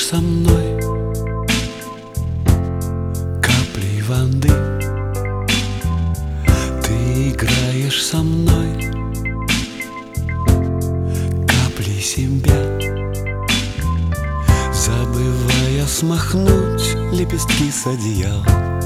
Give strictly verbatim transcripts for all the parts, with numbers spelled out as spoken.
со мной каплей воды, ты играешь со мной каплей себя, забывая смахнуть лепестки с одеял.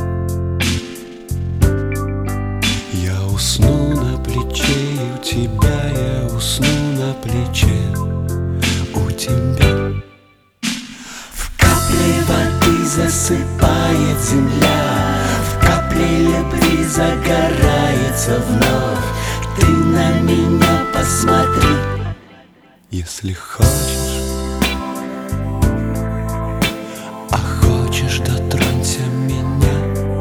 Я усну на плече у тебя, я усну на плече у тебя. В капле воды засыпает земля, в капле любви загорается вновь. Ты на меня посмотри, если хочешь, а хочешь, дотронься меня.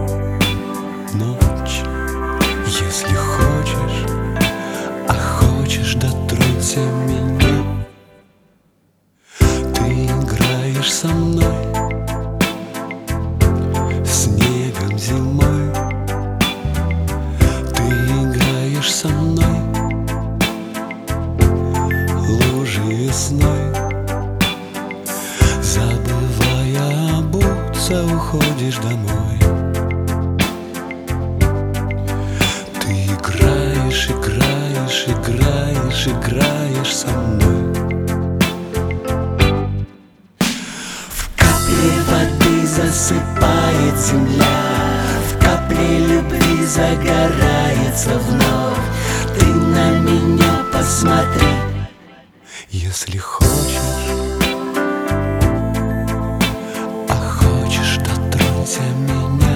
Ночь, если хочешь, а хочешь, дотронься меня. Ты играешь со мной снегом зимой, ты играешь со мной лужи весной, забывая обуться, уходишь домой. Ты играешь, играешь, играешь, играешь со мной. В капле воды засыпает земля, в капле любви загорается вновь. Ты на меня посмотри, если хочешь, а хочешь, дотронься меня.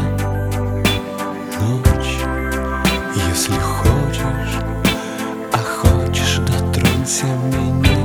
Ночь, если хочешь, а хочешь, дотронься меня.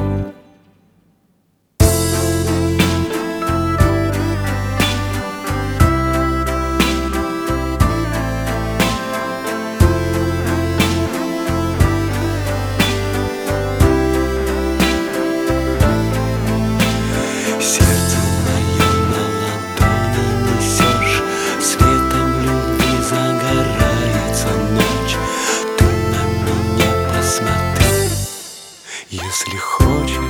Сердце мое на ладони несешь, светом любви загорается ночь. Ты на меня посмотри, если хочешь.